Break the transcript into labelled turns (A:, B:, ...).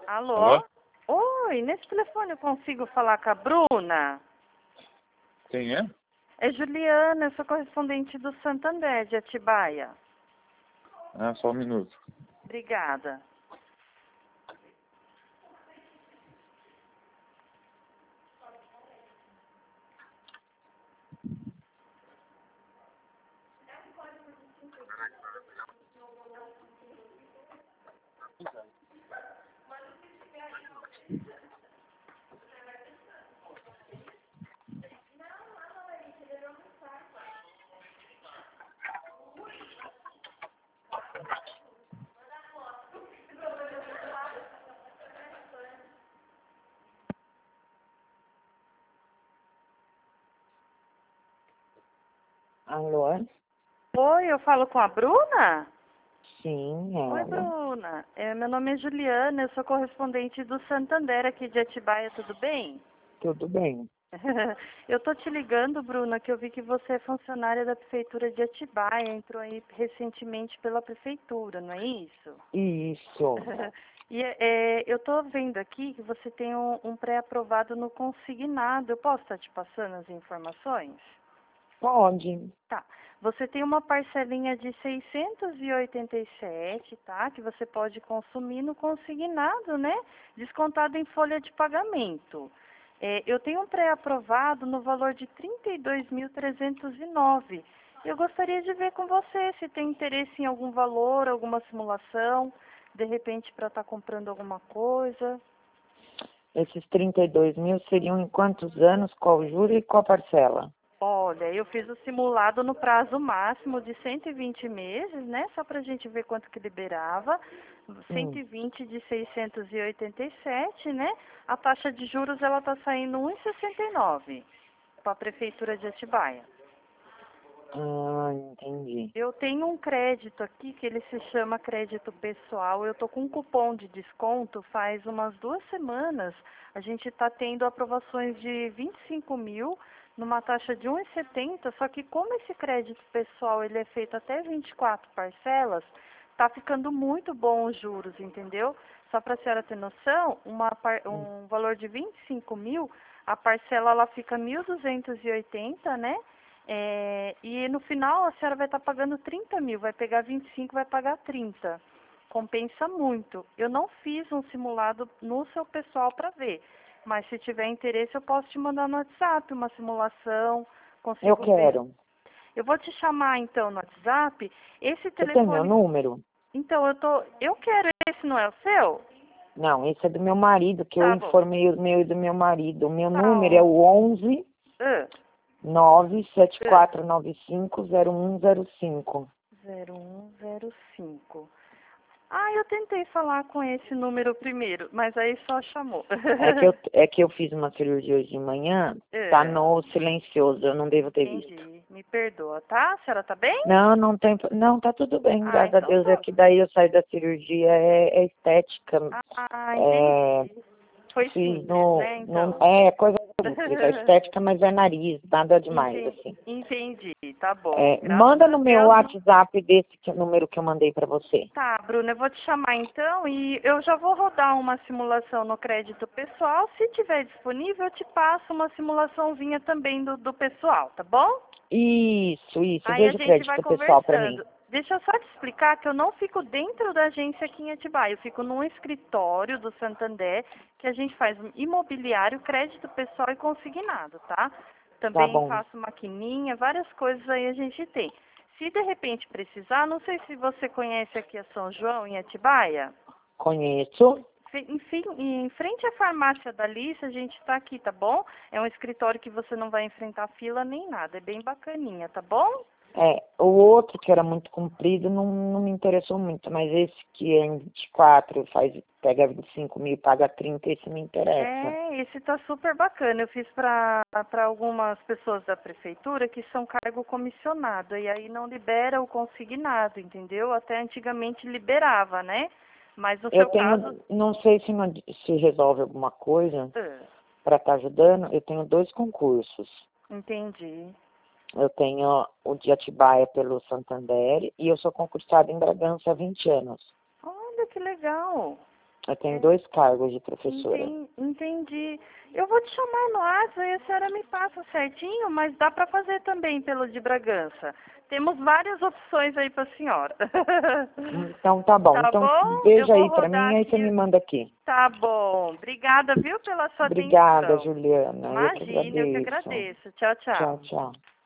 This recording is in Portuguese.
A: Alô?
B: Alô?
A: Oi, nesse telefone eu consigo falar com a Bruna?
B: Quem é?
A: É Juliana, eu sou correspondente do Santander, de Atibaia.
B: Ah, só um minuto.
A: Obrigada.
C: Alô?
A: Oi, eu falo com a Bruna?
C: Sim,
A: Oi,
C: ela.
A: Bruna. Meu nome é Juliana, eu sou correspondente do Santander aqui de Atibaia, tudo bem?
C: Tudo bem.
A: Eu tô te ligando, Bruna, que eu vi que você é funcionária da Prefeitura de Atibaia, entrou aí recentemente pela Prefeitura, não é isso?
C: Isso.
A: E eu tô vendo aqui que você tem um pré-aprovado no consignado. Eu posso estar te passando as informações?
C: Pode.
A: Tá. Você tem uma parcelinha de 687, tá? Que você pode consumir no consignado, né? Descontado em folha de pagamento. Eu tenho um pré-aprovado no valor de 32.309. Eu gostaria de ver com você se tem interesse em algum valor, alguma simulação, de repente para estar comprando alguma coisa.
C: Esses 32 mil seriam em quantos anos? Qual juro e qual parcela?
A: Olha, eu fiz o simulado no prazo máximo de 120 meses, né? Só para a gente ver quanto que liberava. 120 de 687, né? A taxa de juros, ela tá saindo 1,69 para a Prefeitura de Atibaia.
C: Ah, entendi.
A: Eu tenho um crédito aqui que ele se chama crédito pessoal. Eu tô com um cupom de desconto faz umas 2 semanas. A gente está tendo aprovações de 25 mil numa taxa de 1,70. Só que como esse crédito pessoal ele é feito até 24 parcelas, tá ficando muito bom os juros, entendeu? Só para a senhora ter noção, um valor de 25 mil, a parcela ela fica 1.280, né? E no final a senhora vai estar pagando 30 mil, vai pegar 25, vai pagar 30. Compensa muito. Eu não fiz um simulado no seu pessoal para ver, mas se tiver interesse eu posso te mandar no WhatsApp uma simulação,
C: Eu
A: consigo ver.
C: quero.
A: Eu vou te chamar então no WhatsApp. Esse
C: Você tem meu
A: telefone.
C: número?
A: Então eu quero esse, não é o seu?
C: Não, esse é do meu marido, que eu
A: Tá bom.
C: informei o meu e do meu marido. O meu
A: Tá
C: número é o 11
A: Ah,
C: 974950105.
A: 0105. Ah, eu tentei falar com esse número primeiro, mas aí só chamou.
C: É que eu fiz uma cirurgia hoje de manhã, tá
A: É,
C: no silencioso, eu não devo ter visto.
A: entendi. Me perdoa, tá? A senhora tá bem?
C: Não tem, não, tá tudo bem,
A: Ah,
C: graças a
A: então
C: Deus. É
A: tá.
C: que daí eu saí da cirurgia, é estética.
A: Ah,
C: É,
A: entendi. Foi
C: fiz
A: simples, né, então?
C: é coisa simples, é estética, mas é nariz, nada demais,
A: Entendi,
C: assim.
A: entendi, tá bom. Graças
C: Manda
A: a
C: no meu
A: Deus.
C: WhatsApp número que eu mandei pra você.
A: Tá, Bruna, eu vou te chamar então e eu já vou rodar uma simulação no crédito pessoal. Se tiver disponível, eu te passo uma simulaçãozinha também do pessoal, tá bom?
C: Isso,
A: Aí a
C: veja o
A: gente vai
C: crédito pessoal pra mim.
A: conversando. Deixa eu só te explicar que eu não fico dentro da agência aqui em Atibaia. Eu fico num escritório do Santander que a gente faz imobiliário, crédito pessoal e consignado, tá?
C: Tá
A: Também
C: bom.
A: faço maquininha, várias coisas aí a gente tem. Se de repente precisar, não sei se você conhece aqui a São João, em Atibaia.
C: Conheço.
A: Enfim, em frente à farmácia da Alice, a gente está aqui, tá bom? É um escritório que você não vai enfrentar fila nem nada. É bem bacaninha, tá bom?
C: O outro que era muito comprido não me interessou muito, mas esse que é em 24, pega 25 mil e paga 30, esse me interessa.
A: Esse tá super bacana. Eu fiz para algumas pessoas da prefeitura que são cargo comissionado e aí não libera o consignado, entendeu? Até antigamente liberava, né? Mas no
C: Eu
A: seu caso,
C: tenho, não sei se resolve alguma coisa
A: ah,
C: para estar ajudando, eu tenho 2 concursos.
A: entendi.
C: Eu tenho o de Atibaia pelo Santander e eu sou concursada em Bragança há 20 anos.
A: Olha que legal.
C: Eu tenho 2 cargos de professora.
A: Entendi. Eu vou te chamar no WhatsApp e a senhora me passa certinho, mas dá para fazer também pelo de Bragança. Temos várias opções aí para a senhora.
C: Então tá bom.
A: Tá
C: Então
A: bom?
C: veja
A: Eu vou
C: aí para
A: rodar
C: mim, aí
A: aqui.
C: você me manda aqui.
A: Tá bom. Obrigada, viu, pela sua
C: Obrigada,
A: atenção.
C: Juliana.
A: Imagina, eu que
C: agradeço.
A: agradeço. Tchau, tchau.
C: Tchau, tchau.